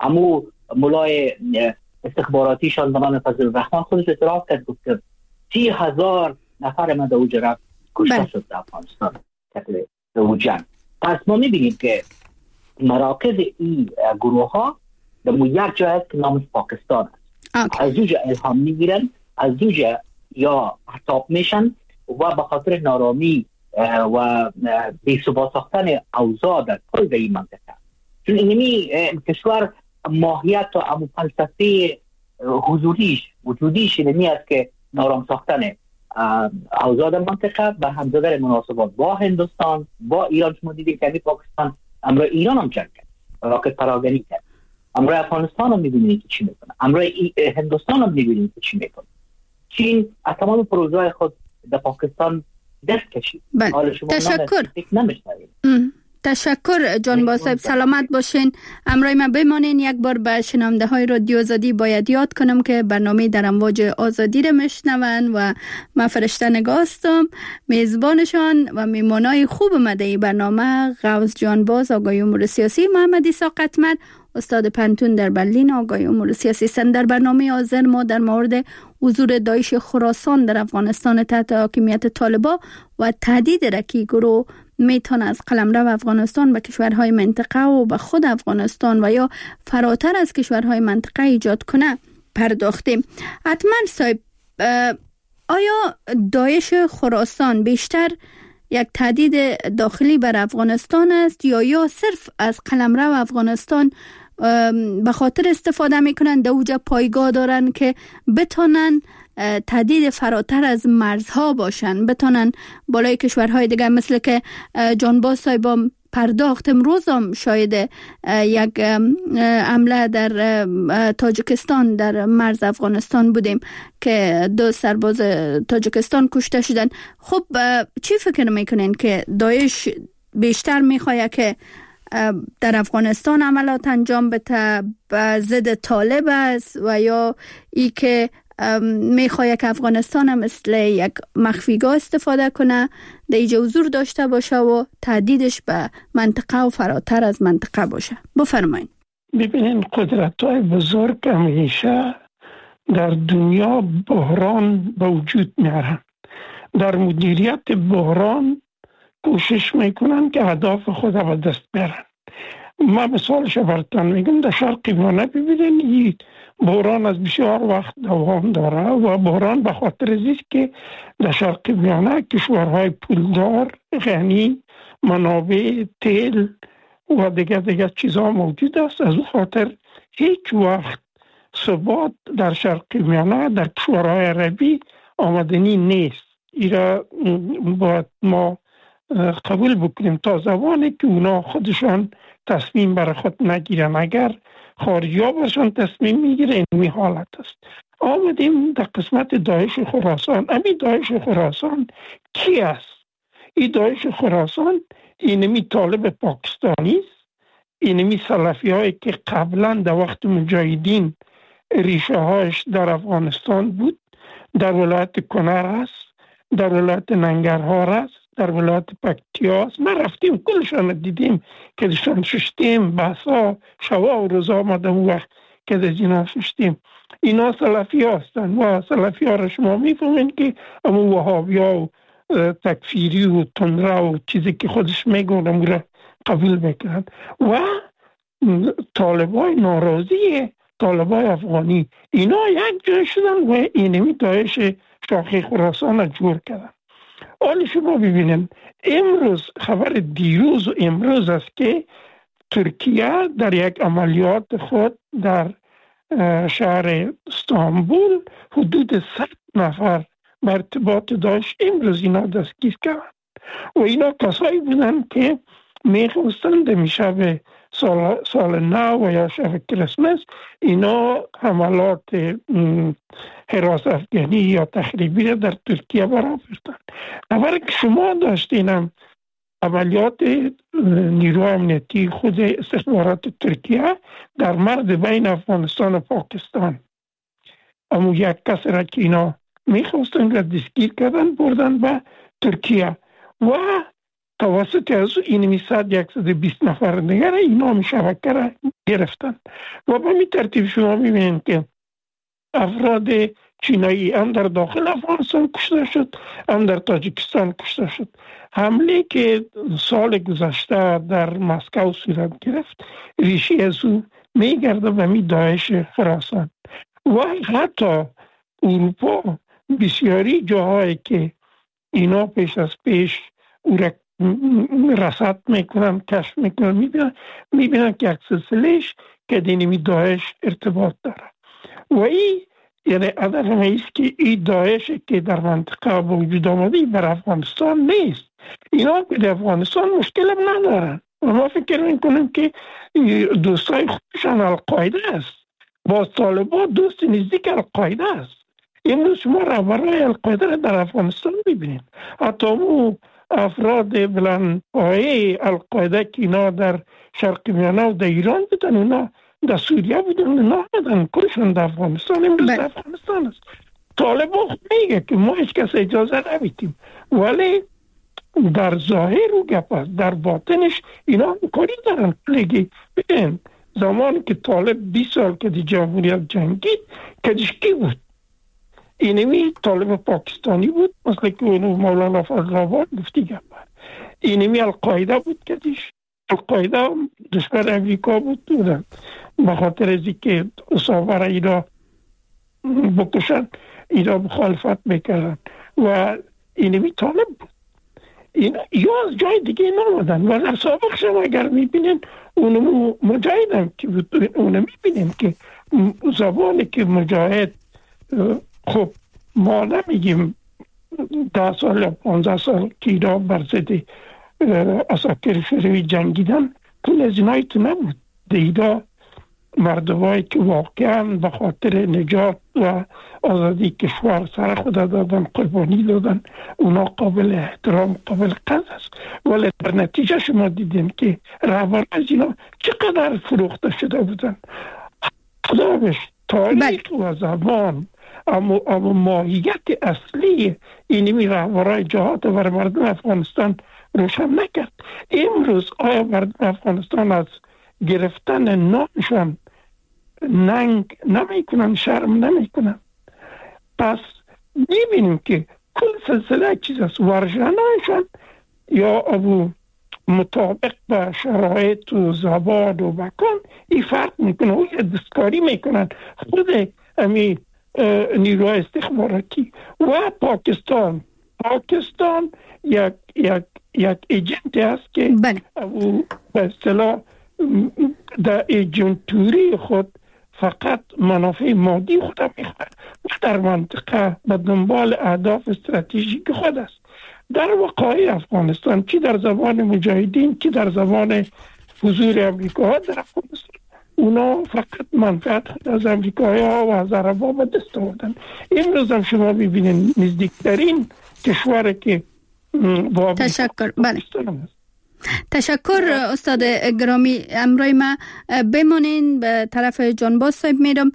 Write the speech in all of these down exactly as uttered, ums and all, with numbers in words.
امو مولای استخباراتیشان به نام فضل الرحمن خودش اعتراف کرد، گفت که سی هزار نفر من در اوج رفت کشته شد در افغانستان در اوج جنگ. پس ما میبینیم که مراکز این گروه ها در یک جای است که نامش پاکستان است. از اوج الهام میگیرن، از اوج یا حساب میشن و به خاطر نارامی و بی‌ثبات ساختن اوضاع در کل این منطقه. چون اینمی کشور ماهیت و امو فلسفه حضوریش وجودیش اینمی است که نارام ساختن اوضاع در منطقه به هم زدن مناسبات با هندوستان با ایران. شما دیدید که پاکستان امروز ایران هم جنگ کرد، راکت پراگنی کرد. امروز افغانستان هم می‌بینید که چی میکنه، امروز هندوستان هم می‌بینید که چی میکنه. چین از تمام پروژه‌های خود در پاکستان دست کشید. تشکر. تشکر جانباز صاحب، سلامت باشین. امروز ما بمانین. یک بار به شنونده های رادیو آزادی باید یاد کنم که برنامه در امواج آزادی را میشنون و من فرشته نگاه هستم، میزبانشان و میمانای خوب مده برنامه غوث جانباز آقای امور سیاسی، محمد عیسی قطمر استاد پنتون در برلین آقای امور سیاسی سن. در برنامه حاضر ما در مورد حضور داعش خراسان در افغانستان تحت حاکمیت طالبان و تهدید رکی گروه میتونه از قلمرو افغانستان به کشورهای منطقه و به خود افغانستان و یا فراتر از کشورهای منطقه ایجاد کنه پرداختیم. حتما صاحب، آیا داعش خراسان بیشتر یک تهدید داخلی بر افغانستان است یا یا صرف از قلمرو افغانستان به خاطر استفاده میکنن، در اوج پایگاه دارن که بتونن تهدید فراتر از مرزها باشن، بتونن بالای کشورهای دیگه، مثل که جانباز صاحب پرداخت امروز هم شاید یک حمله در تاجیکستان در مرز افغانستان بودیم که دو سرباز تاجیکستان کشته شدن. خب چی فکر میکنین که داعش بیشتر میخواد که در افغانستان عملات انجام بده به ضد طالب است و یا ای که میخواد که افغانستان هم مثل یک مخفیگاه استفاده کنه، در اینجا حضور داشته باشه و تهدیدش به منطقه و فراتر از منطقه باشه؟ بفرمایید. ببینین قدرت‌های بزرگ همیشه در دنیا بحران به وجود میارن. در مدیریت بحران کوشش میکنن که اهداف خود به دست بیارن. ما مثالش براتون میگم، در شرق میانه ببینین این بحران از بسیار وقت دوام داره و بحران به خاطر است که در شرق میانه کشورهای پولدار، غنی، منابع تیل و دیگر دیگر چیزها موجود است. از اون خاطر هیچ وقت ثبات در شرق میانه در کشورهای عربی آمدنی نیست. ایرا باید ما قبول بکنیم تا زمانی که اونا خودشان تصمیم برای خود نگیرن. اگر خارجی ها برشان تصمیم میگیره اینمی حالت است. آمدیم در قسمت داعش خراسان. امی داعش خراسان کی است؟ این داعش خراسان اینمی طالب پاکستانی است، اینمی سلفی هایی که قبلا در وقت مجاهدین ریشه هاش در افغانستان بود، در ولایت کنر است، در ولایت ننگرهار است، در ولایت پکتیا است. ما رفتیم کلشان دیدیم که داشتن ششتیم، بحثا شوا و روزا آمدم وقت که در جنا ششتیم. اینا سلفی ها هستن و سلفی ها را شما میفهمین که اما وهابی ها و تکفیری و تندره و چیزی که خودش میگون امو را قبول میکنن. و طالبای ناراضی، طالبای افغانی، اینا یک جای شدن و اینمی داعش شاخه خراسان را جور کردن. حالا شما ببینن امروز خبر دیروز و امروز است که ترکیه در یک عملیات خود در شهر استانبول حدود صد نفر به ارتباط داشت. امروز اینا دستگیر کردن و اینا کسایی بودن که میخواستند می شب سال, سال نو و یا شب کریسمس اینا حملات حراس افغانی یا تخریبی در ترکیه برآوردن. خبر که شما داشتینم عملیات نیروی امنیتی خود استخبارات ترکیه در مرز بین افغانستان و پاکستان، اما یک کس را که اینا میخواستن را دستگیر کردن بردن به ترکیه و توسط از این صد یکصد و بیست نفر دیگر این نام شبکه را گرفتن و به می ترتیب شما میبینید که افراد چینایی هم در داخل افغانستان کشته شد، هم در تاجیکستان کشته شد. حمله که سال گذشته در مسکو صورت گرفت ریشه از او میگرده به می داعش خراسان و حتی اروپا بسیاری جاهایی که اینا پیش از پیش او را رصد میکنن، کشف میکنن، میبینن میبینن که یک سلسلهش که دینمی داعش ارتباط داره و این یعنی هدف ما ایست که این داعش که در منطقه با وجود آمده بر افغانستان نیست. اینا که در افغانستان مشکل هم ندارن و ما فکر میکنیم که دوستای خودشان القاعده است، با طالبان دوست نزدیک القاعده است. امروز شما رهبران القاعده را در افغانستان ببینید، حتی اون افراد بلند پایه القاعده که اینا در شرق میانه و در ایران بودن، اونا در سوریه بودن، اونا آمدن کلشون در افغانستان، امروز در افغانستان است. طالبان میگه که ما هیچ کس اجازه نمیدیم، ولی در ظاهر و گپ است، در باطنش اینا کاری دارن. لگی ببین زمانی که طالب بیست سال که دی جمهوریت جنگید کدیش کی بود؟ اینمی طالب پاکستانی بود، مثل که اونو مولانا فضل آباد گفتی گپ. اینمی القاعده بود کدیش. القاعده دشمن امریکا بود بودن به خاطر از که اصابه را اینا بکشن اینا مخالفت میکردن و اینمی طالب بود. این یا از جای دیگه نامدن و در سابق شما اگر میبینین اونمو مجاهد هم که بود، اونو میبینین که زبانی که مجاهد خب ما نمیگیم ده سال یا پانزده سال که اینا برزده اساکر شوروی جنگیدن، کل از اینایی تو نبود. دیدا مردمایی که واقعا به خاطر نجات و آزادی کشور سر خود دادن، قربانی دادن، اونا قابل احترام، قابل قدر است. ولی در نتیجه شما دیدین که رهبر از اینا چقدر فروخته شده بودن. خدا بش تاریخ و زبان اما, اما ماهیت اصلی اینمی رهبرای جهاد بر مردم افغانستان روشن نکرد. امروز آیا مردم افغانستان از گرفتن نامشان ننگ نمیکنن، شرم نمیکنن؟ پس میبینیم که کل سلسله چیز است. ورژنایشان یا ابو مطابق به شرایط و زبان و مکان این فرق میکنه و دستکاری میکنن. خود امی نیروهای استخباراتی و پاکستان پاکستان یک یک یک ایجنت است که به اصطلاح در ایجنتوری خود فقط منافع مادی خود میخواد و در منطقه به دنبال اهداف استراتژیک خود است. در وقایع افغانستان چی در زبان مجاهدین چی در زبان حضور امریکا در افغانستان، اونا فقط منفعت خود از امریکایی ها و از عربا به دست آوردن. امروز هم شما ببینید نزدیکترین کشور که با تشکر. بله. تشکر استاد گرامی. امروی ما بمانین به طرف جانباز صاحب میرم.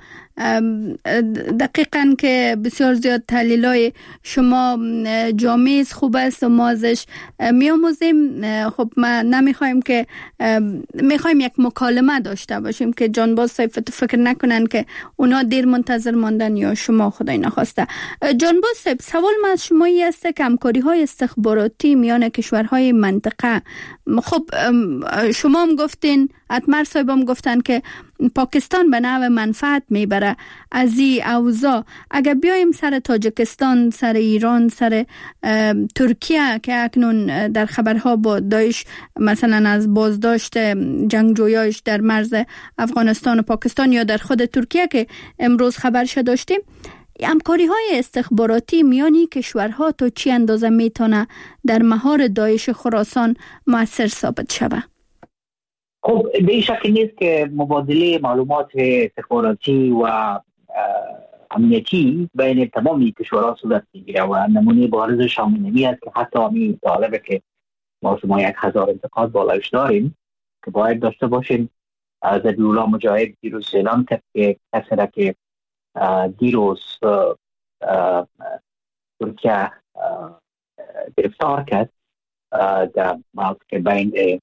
دقیقاً که بسیار زیاد تحلیلای شما جامع خوب است و ما ازش میاموزیم. خب ما نمیخوایم که میخوایم یک مکالمه داشته باشیم که جانباز صاحب فکر نکنن که اونا دیر منتظر ماندن یا شما خدای نخواسته. جانباز صاحب سوال من از شما این است که همکاری های استخباراتی میان کشورهای منطقه، خب شما هم گفتین، اتمر صاحب هم گفتن که پاکستان به نوع منفعت میبره از این اوضاع. اگر بیایم سر تاجیکستان، سر ایران، سر ترکیه که اکنون در خبرها با داعش مثلا از بازداشت جنگجویاش در مرز افغانستان و پاکستان یا در خود ترکیه که امروز خبرش داشتیم، همکاری های استخباراتی میانی کشورها تا چی اندازه میتونه در مهار داعش خراسان مؤثر ثابت شود؟ خب به این شکل نیست که مبادله معلومات استخباراتی و امنیتی بین تمامی کشورها صورت میگیره و نمونه بارز شامل است که حتی همین طالبه که ما شما یک هزار انتقاد بالایش داریم که باید داشته باشیم. ذبیح‌الله مجاهد دیروز اعلام کرد که کسی را که دیروز ترکیه گرفتار کرد در منطقه بین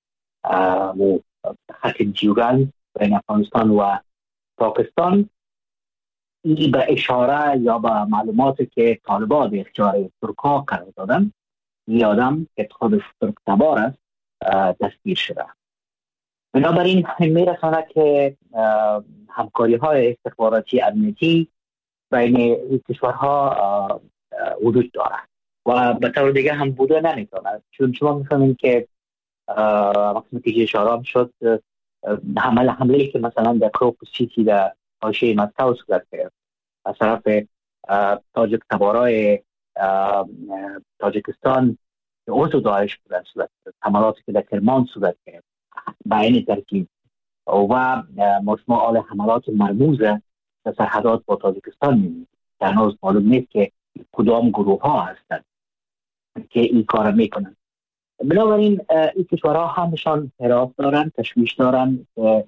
خط دیورند بین افغانستان و پاکستان، ای به اشاره یا به معلوماتی که طالبان به اختیار ترک‌ها قرار دادن، این آدم که خودش ترک تبار است دستگیر شده. بنابراین می رسانه که همکاری های استخباراتی امنیتی بین این کشورها وجود داره و به طور دیگه هم بوده نمیتونه، چون شما میفهمید که وقتی که اشاره شد حمله حمله که مثلا در کروپ سیتی در حاشیه مسکو صورت گرفت از طرف تاجک تبارای تاجیکستان که عضو داعش بودن صورت گرفت، حملاتی که در کرمان صورت گرفت به این ترتیب و مجموع آل حملات مرموز در سرحدات با تاجیکستان می‌بینید که هنوز معلوم نیست که کدام گروه ها هستند که این کار میکنن. بنابراین این کشورها همشان حراس دارن، تشویش دارن که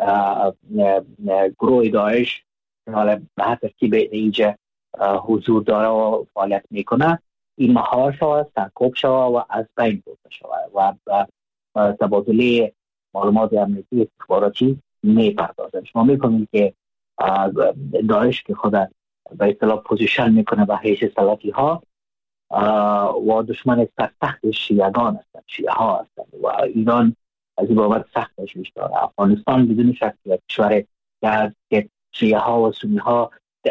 گروه داعش به هر ترتیب اینجا حضور داره و فعالیت میکنه، این مهار شود، سرکوب شود و از بین برده شود و تبادله معلومات امنیتی استخباراتی میپردازن. شما میکنید که داعش که خود به اصطلاح پوزیشن میکنه به حیث سلطی ها و دشمن سخت شیعگان هستند، شیعه ها هستند و ایران از این بابت سخت تشویش داره. افغانستان بدون شک یک کشور که شیعه ها و سنی ها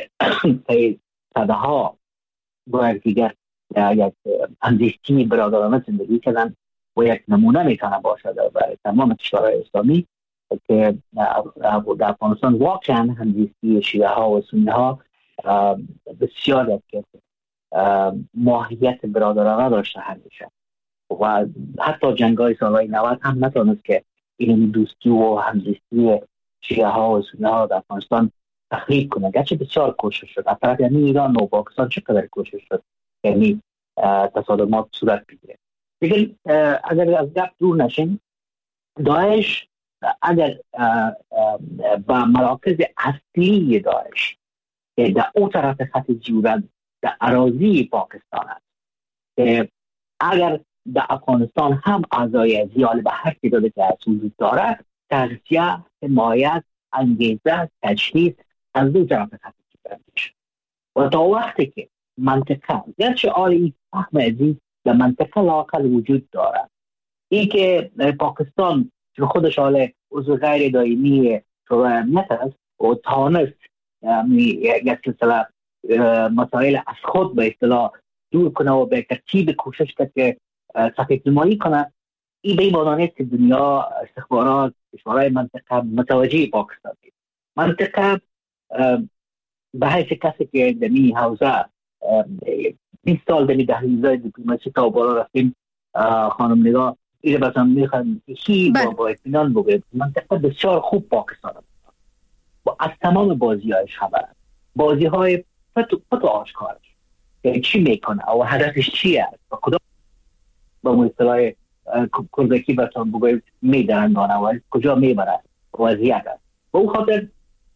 صده ها با یکدیگر یک همزیستی برادرانه زندگی کردن و یک نمونه میتونه باشد برای تمام کشورهای اسلامی که در افغانستان واقعا همزیستی شیعه ها و سنی ها بسیار یک ماهیت برادرانه داشته همیشه و حتی جنگ‌های سالهای نود هم نتونست که این دوستی و همزیستی شیعه ها و سنی ها در افغانستان تخریب کنه، گرچه بسیار کوشش شد از طرف یعنی ایران و پاکستان چقدر کوشش شد یعنی تصادمات صورت بگیره. دیگه اگر از گپ دور نشیم، داعش اگر با مراکز اصلی داعش که در اون طرف خط دیورند در اراضی پاکستان است که اگر در افغانستان هم اعضای زیال به هر کی داده که از وجود داره، تغذیه، حمایت، انگیزه، تجهیز از دو طرف خط دیورند میشه و تا وقتی که منطقه گرچه آری فهم ازی در منطقه لاقل وجود داره، این که پاکستان چون خودش حال عضو غیر دائمی شورای امنیت است و تانست یک سلسله مسائل از خود به اصطلاح دور کنه و به ترتیب کوشش کرد که سفید نمایی کنه، این به این معنی نیست که دنیا استخبارات کشورهای منطقه متوجه پاکستان است. منطقه به حیث کسی که دمی حوزه بیست سال دمی دهلیزهای دیپلماسی تا بالا رفتیم، خانم نگاه ایره بسان میخوام هی با با اطمینان بگوید منطقه بسیار خوب پاکستان است با از تمام بازی هایش خبر، بازی های فتو, فتو آشکارش که چی میکنه و هدفش چی است و کدام با مصطلح کرزکی بسان بگوید میدرندانه و کجا میبره وضعیت است. با او خاطر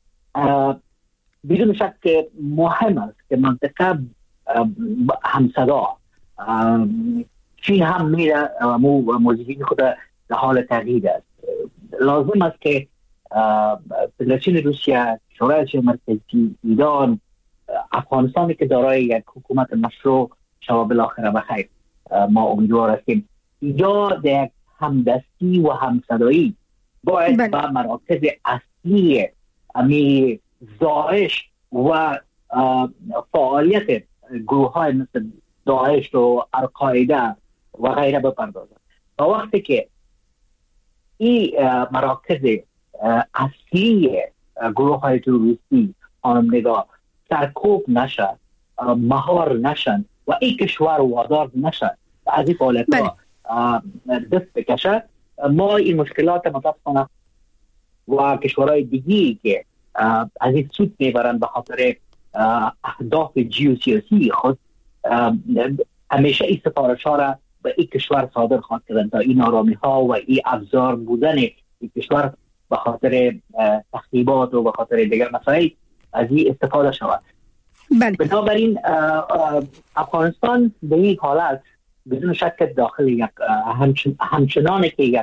بدون شک مهم است که منطقه همصدا چین هم میره و موضوعی خود در حال تغییر است. لازم است که فدراسیون روسیه، شورای مرکزی، ایران، افغانستانی که دارای یک حکومت مشروع شما بالاخره بخیر ما امیدوار هستیم ایجاد یک همدستی و همصدایی باید بله. با مراکز اصلی امی داعش و فعالیت گروه های مثل داعش و القاعده و غیره بپردازند. تا وقتی که این مراکز اصلی گروه های تروریستی خانم نگاه سرکوب نشد، مهار نشن و این کشور وادار نشد از این فعالیت دست بکشد، ما این مشکلات متاسفانه و کشورهای دیگی که از این سود میبرند به خاطر اهداف جیوسیاسی خود همیشه این سفارش ها را به این کشور صادر خواهد کردن تا این آرامی ها و این ابزار بودن این کشور به خاطر تخریبات و به خاطر دیگر مسائل از این استفاده شود. بله. بنابراین افغانستان به این حالت بدون شک داخل یک همچن همچنان که یک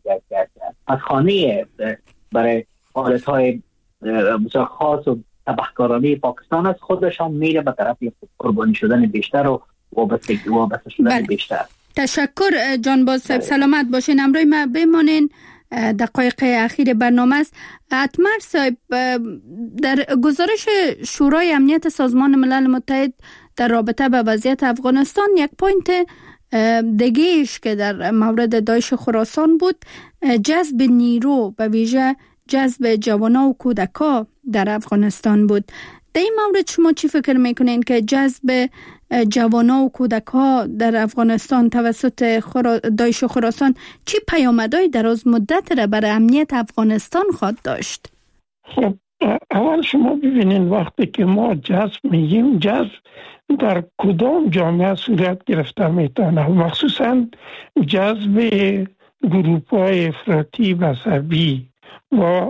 پسخانه برای حالتهای بسیار خاص و تبهکارانه پاکستان است، خودشان میره به طرف قربانی شدن بیشتر و وابسته وابسته شدن بله. بیشتر. تشکر جان صاحب، سلامت باشین. امروز ما بمانین، دقایق اخیر برنامه است. اتمر صاحب، در گزارش شورای امنیت سازمان ملل متحد در رابطه با وضعیت افغانستان یک پوینت دیگه‌اش که در مورد داعش خراسان بود، جذب نیرو به ویژه جذب جوانان و کودکان در افغانستان بود. در این مورد شما چی فکر میکنین که جذب جوانان و کودکان در افغانستان توسط خرا... داعش خراسان چی پیامدهای دراز مدت را برای امنیت افغانستان خواهد داشت؟ خب اول شما ببینید وقتی که ما جذب میگیم، جذب در کدام جامعه صورت گرفته میتونه، مخصوصا جذب گروه‌های افراطی مذهبی و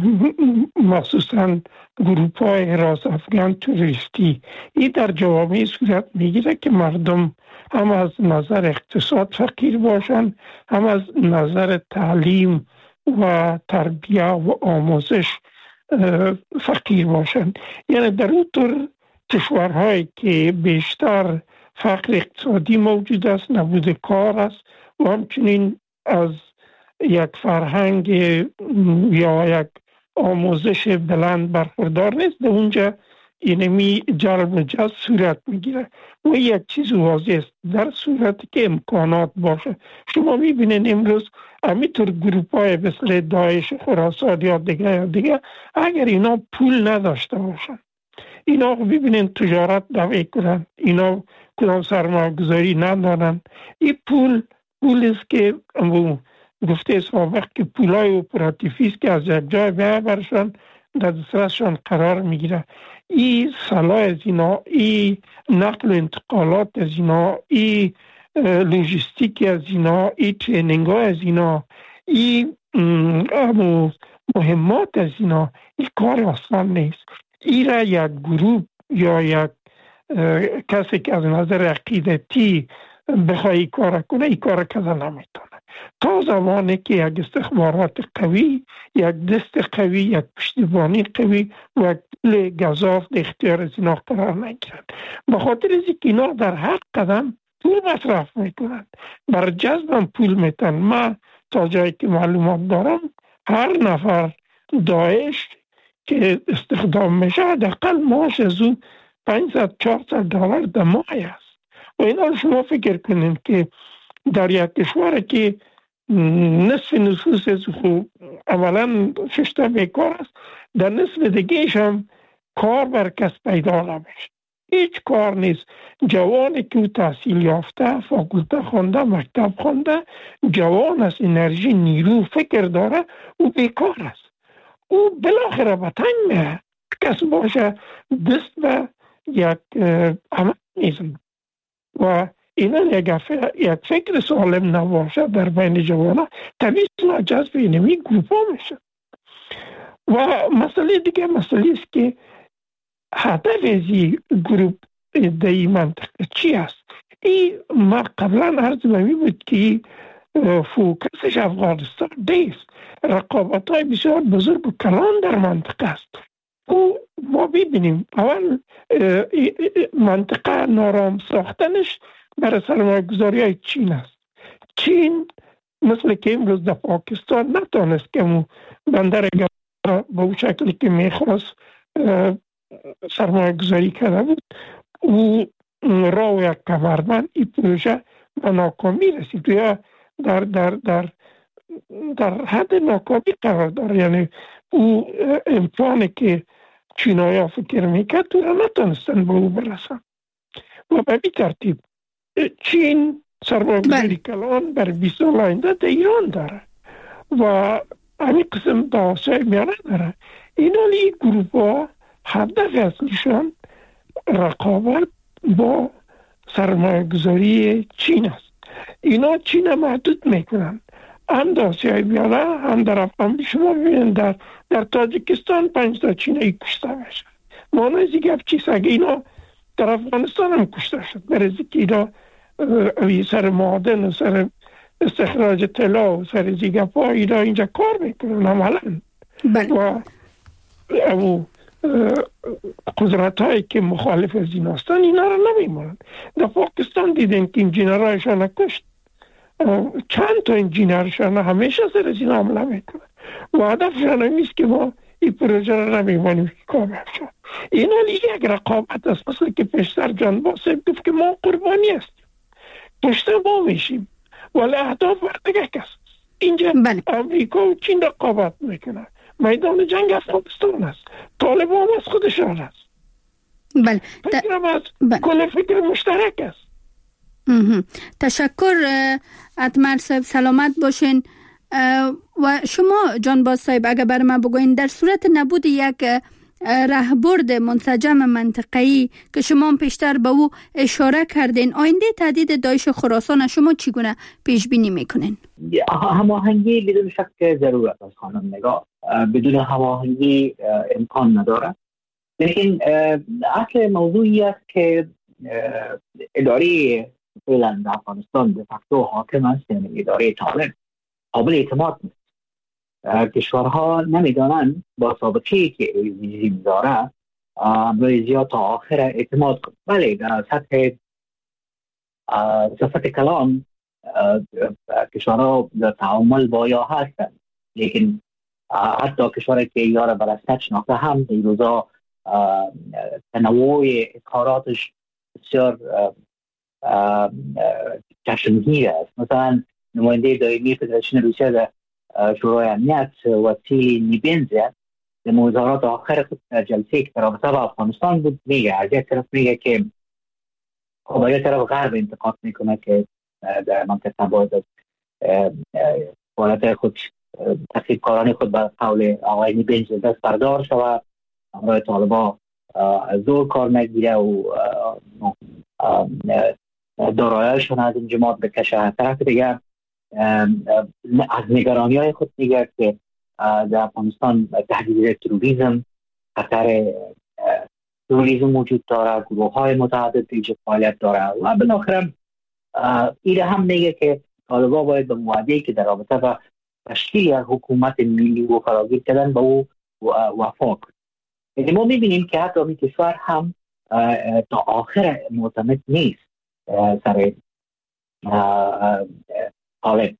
مخصوصا گروه‌های حراس افغان توریستی، این در جوامع صورت میگیره که مردم هم از نظر اقتصاد فقیر باشن، هم از نظر تعلیم و تربیه و آموزش فقیر باشن. یعنی در اون طور کشورهایی که بیشتر فقر اقتصادی موجود است، نبود کار است و همچنین از یک فرهنگ یا یک آموزش بلند برخوردار نیست، در اونجا اینمی جلب و جذب صورت میگیره. و یک چیز واضح است، در صورتی که امکانات باشه. شما میبینید امروز همینطور گروپ های مثل داعش خراسان یا دیگه یا دیگه، اگر اینا پول نداشته باشن، اینا ببینید تجارت نمی کنن، اینا کدام سرمایه گذاری ندارن، این پول پول است که گفته سابق که پولای اپراتیفیست که از یک جای به برشان در دسترسشان قرار میگیره. این صلاح از اینا، این نقل و انتقالات از اینا، این لوجستیک از اینا، این ترینینگ ها از اینا، این مهمات از اینا، این کار آسان نیست. این را یک گروه یا یک کسی که از نظر عقیدتی بخوای کار کنه، این کار کذا نمیتونه. تا زمانی که یک استخبارات قوی، یک دست قوی، یک پشتیبانی قوی و یک گزاف در اختیار از اینا قرار نگیرند. به خاطر از اینکه اینا در هر قدم پول مصرف میکنند، بر جذبم پول میتن. من تا جایی که معلومات دارم، هر نفر داعش که استخدام میشه حداقل معاش از او پانصد چهارصد دلار در ماه است. و اینا شما فکر کنین که در یک کشور که نصف نفوس از خوب اولا ششتا بیکار است، در نصف دیگهش هم کار بر کس پیدا نمیشه، هیچ کار نیست. جوانی که تحصیل یافته، فاکولته خونده، مکتب خونده، جوان است، انرژی، نیرو، فکر داره، او بیکار است. او بالاخره به تنگ میه. کس باشه دست به یک عمل نیزم و اینا یک فکر سالم نباشه در بین جوانا، طبیعی است جذب اینمی گروپ ها میشه. و مسئله دیگه مسئله است که هدف از این گروپ در این منطقه چی است؟ این ما قبلا عرض بمی بود که فوکسش افغانستان نیست، رقابت های بسیار بزرگ و کلان در منطقه است. او ما ببینیم اول منطقه نارام ساختنش برای سرمایه گذاری های چین است. چین مثل که امروز در پاکستان نتانست که مو بندر گازا به اون شکلی که میخواست سرمایه گذاری کرده بود، او را و یک کمربند این پروژه به ناکامی رسید. یا در, در, در, در حد ناکامی قرار داره. یعنی او امکانی که چینایی ها فکر میکرد تو را نتانستن به او برسن. و به این ترتیب چین سرمایه گذاری کلان بر بیست سال آینده در ایران داره و همین قسم در آسیای میانه داره. اینا این گروپ ها هدف اصلیشان رقابت با سرمایه گذاری چین است. اینا چین محدود میکنن، هم در آسیای میانه هم در افغانستان. شما ببینید در در تاجیکستان پنج تا چینایی کشته میشه. مانوی گپ چیست؟ اگه اینا در افغانستان هم کشته شد، برای اینکه اینا سر معادن و سر استخراج طلا و سر زیگپا اینا اینجا کار میکنن عملا. و او قدرت هایی که مخالف از این هستن اینا را نمیمونن. در پاکستان دیدن که انجینرهایشان کشت، چند تا انجینرشان همیشه سر از این حمله میکنن و هدفشان همیست که ما این پروژه را نمیمانیم که کامیاب شد. این حالی یک رقابت است، مثل که پیشتر جان باسم گفت که ما قربانی هستیم، پشت ما میشیم ولی اهداف بردگه کس. اینجا بله. امریکا و چین رقابت میکنن، میدان جنگ افغانستان است، طالبان از خودشان است. بله. فکرم از بله. کل فکر مشترک است. تشکر اتمر صاحب، سلامت باشین. و شما جانباز صاحب اگر بر ما بگوین در صورت نبود یک رهبرد منسجم منطقه‌ای که شما پیشتر به او اشاره کردین، آینده تهدید داعش خراسان شما چگونه پیش بینی میکنین؟ هماهنگی بدون شک ضرورت است خانم نگاه، بدون هماهنگی امکان نداره. لیکن اصل موضوعی است که اداره فعلا در افغانستان به فکتو حاکم است، یعنی اداره طالب قابل اعتماد نیست. کشورها نمیدانند با سابقه‌ای که رژیم داره برای زیاد تا آخر اعتماد کنند. بله در سطح صفت کلام کشورها در تعامل با یا هستند، لیکن حتی کشوری که یاره برستش شناخته هم این روزا تنوع اظهاراتش بسیار چشمگیر است. مثلا نماینده دائمی فدراسیون روسیه در شورای امنیت وسیلی نیبنزه در مظاهرات آخر خود در جلسه که رابطه با افغانستان بود میگه، از یک طرف میگه که خب یک طرف غرب انتقاد میکنه که در منطقه باید از حالت خود تخریب کاران خود به قول آقای نیبنزه دست بردار شود، همراه طالبا زور کار نگیره و دارایشون از این جماعت بکشه. طرف دیگر از نگرانی های خود میگه که در افغانستان تهدید تروریسم، خطر تروریسم وجود داره، گروه های متعدد دیگه فعالیت داره و بالاخره ایره هم میگه که طالبان باید به موعده‌ای که در رابطه با تشکیل حکومت ملی و فراگیر کردن به او وفا کنه. یعنی ما میبینیم که حتی این کشور هم تا آخر معتمد نیست سر طالب،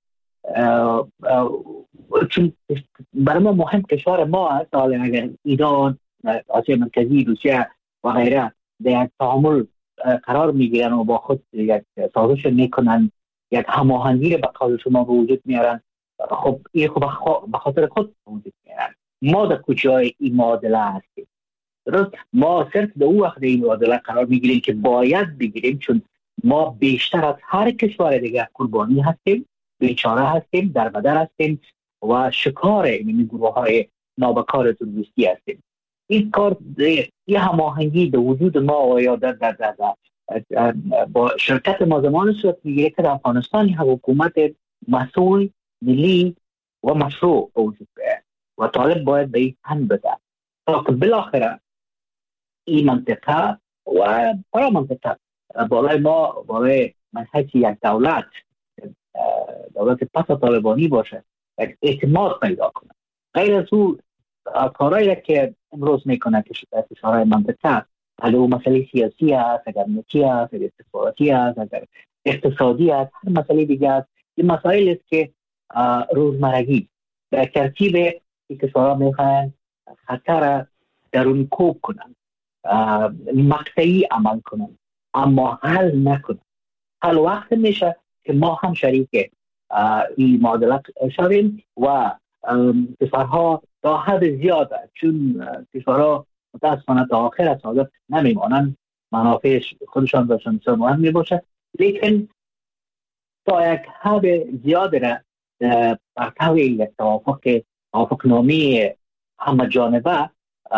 چون برای ما مهم کشور ما است. حالا اگر ایران، آسیا مرکزی، روسیه و غیره در یک تعامل قرار میگیرن و با خود یک سازش میکنن، یک هماهنگی به قول شما به وجود میارن، خب این خب به خاطر خود به وجود میارن. ما در کجای این معادله هستیم؟ درست ما صرف در اون وقت این معادله قرار میگیریم که باید بگیریم، چون ما بیشتر از هر کشور دیگه قربانی هستیم، بیچاره هستیم، در بدر هستیم و شکار این گروه های نابکار تروریستی هستیم. این کار یه هماهنگی در وجود ما و یا در در در, در با شرکت ما زمان صورت میگیره که در افغانستان حکومت مسئول، ملی و مشروع وجود داره و طالب باید به این تن بده تا که بالاخره این منطقه و برای منطقه بالای ما بالای منحص یک دولت دولت پس طالبانی باشه، یک اعتماد پیدا کنه. غیر از او کارهایی که امروز میکنه که کشورهای منطقه، حالا او مسئله سیاسی است، اگر امنیتی است، اگر استخباراتی است، اگر اقتصادی است، هر مسئله دیگه است. این مسائل است که روزمرگی در ترتیب این کشورها میخواهند خطر درون کوب کنن، مقطعی عمل کنن اما حل نکنن. حل وقت میشه که ما هم شریک این معادله شویم و کشورها تا حد زیاده، چون کشورها متاسفانه تا آخر سعادت نمیمانند، منافع خودشان باشن بسیار مهم میباشه، لیکن تا یک حد زیاده را برطوی یک توافق توافق نامی همه جانبه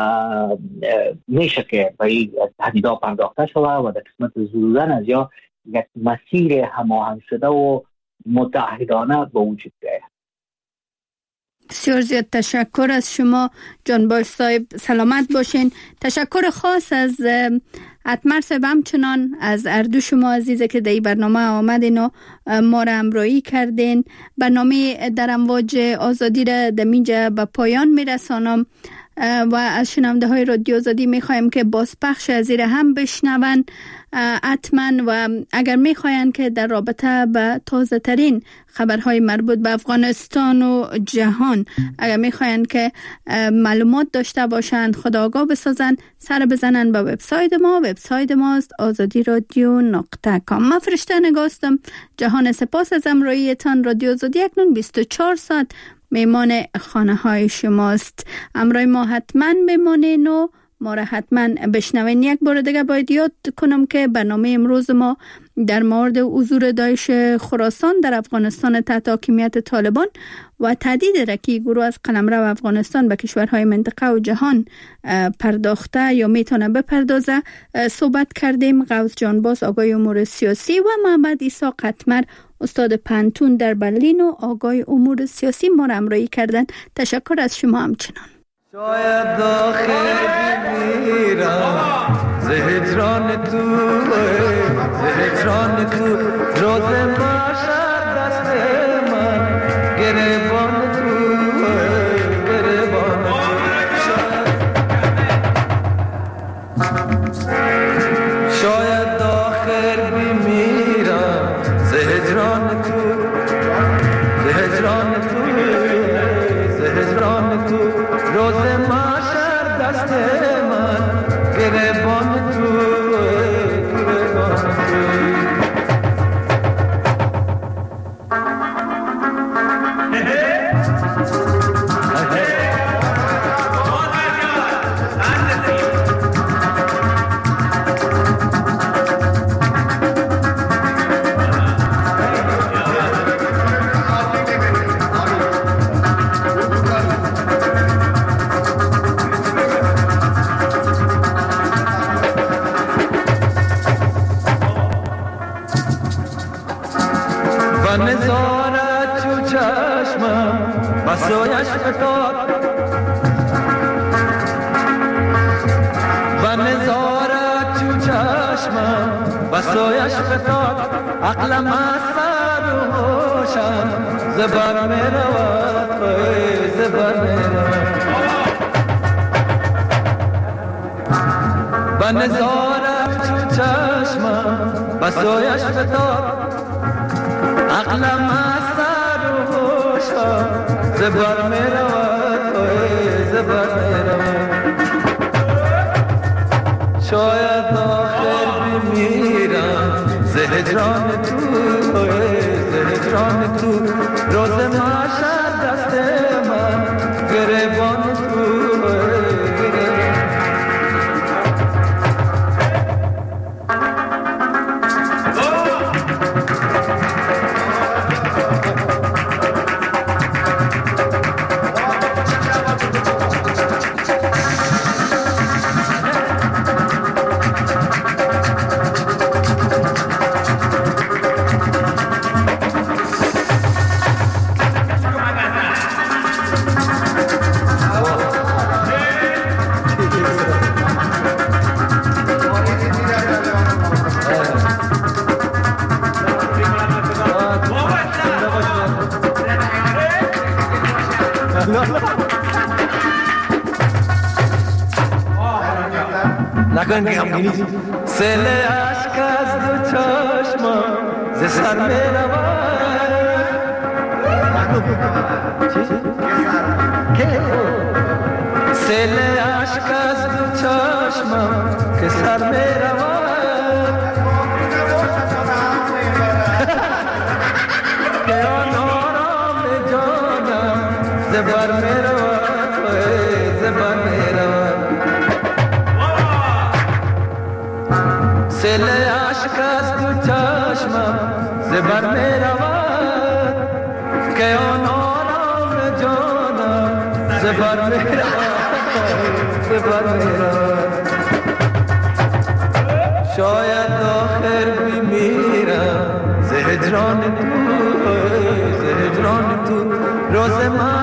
میشه که به این تهدیدها پرداخته شده و در قسمت زدودن از یا یک مسیر هماهنگ شده و متحدانه به وجود بیاید. بسیار زیاد تشکر از شما جانباش صاحب، سلامت باشین. تشکر خاص از اتمر صاحب همچنان از اردو شما عزیزه که در این برنامه آمدین و ما را همراهی کردین. برنامه در امواج آزادی را دمینجا به پایان میرسانم و از شنونده های رادیو آزادی میخوایم که بازپخش از این هم بشنون حتما، و اگر میخواین که در رابطه به تازه ترین خبرهای مربوط به افغانستان و جهان اگر میخواین که معلومات داشته باشند، خودآگاه بسازن، سر بزنن به وبسایت ما. وبسایت ماست آزادی رادیو نقطه کام. من فرشته نگاستم. جهان سپاس از امرویتان. رادیو آزادی اکنون بیست و چهار ساعت میمان خانه های شماست. امروی ما حتما بمانین و ما را حتما بشنوین. یک بار دیگه باید یاد کنم که برنامه امروز ما در مورد حضور داعش خراسان در افغانستان تحت حاکمیت طالبان و تهدید رکی گروه از قلمرو افغانستان به کشورهای منطقه و جهان پرداخته یا میتونه بپردازه صحبت کردیم. غوث جانباز آگای امور سیاسی و محمد عیسی قطمر استاد پنتون در برلین و آگای امور سیاسی ما را همراهی کردن. تشکر از شما همچنان. شاید داخل میرم ز هجران تو، ز هجران تو روز باشد دست من گریبان تو، گریبان تو. شاید داخل میرم ز هجران تو، ز هجران تو، ز هجران تو روز محشر دست من گریبان تو، گریبان تو. بسویش فتاد و نظارت چو چشمم، بسویش فتاد عقلم از سر و هوشم زبر می رود، زبر می رود. و نظارت چو چشمم، بسویش فتاد عقلم از سر و هوشم زبر می رود، زبر می رود. شاید آخر بمیرم ز هجران تو، ز هجران تو روز محشر دست من گریبان تو، گریبان. نکن که همگینی سل عشق از دو چشمم ز سر می رود. سل عشق از دو چشمم که سر می رود، که آن آرام جانم زبر می رود، زبر می رود. سل عشق از دو چشمم زبر می رود، که آن آرام جانم زبر می رود، زبر می رود. شاید آخر بمیرم ز هجران تو، ز هجران تو روز من